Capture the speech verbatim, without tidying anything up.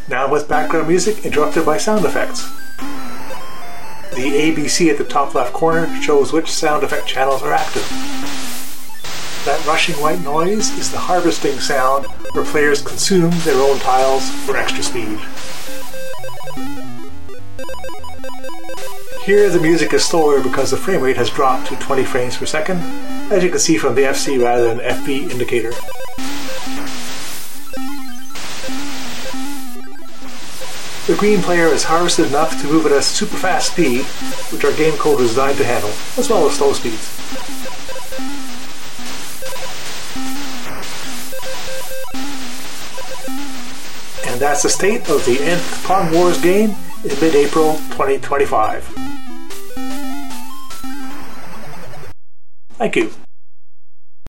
now with background music interrupted by sound effects. The A B C at the top left corner shows which sound effect channels are active. That rushing white noise is the harvesting sound where players consume their own tiles for extra speed. Here the music is slower because the frame rate has dropped to twenty frames per second, as you can see from the F C rather than F B indicator. The green player is harvested enough to move at a super fast speed, which our game code is designed to handle, as well as slow speeds. And that's the state of the nth Pong Wars game in mid-April twenty twenty-five. Thank you.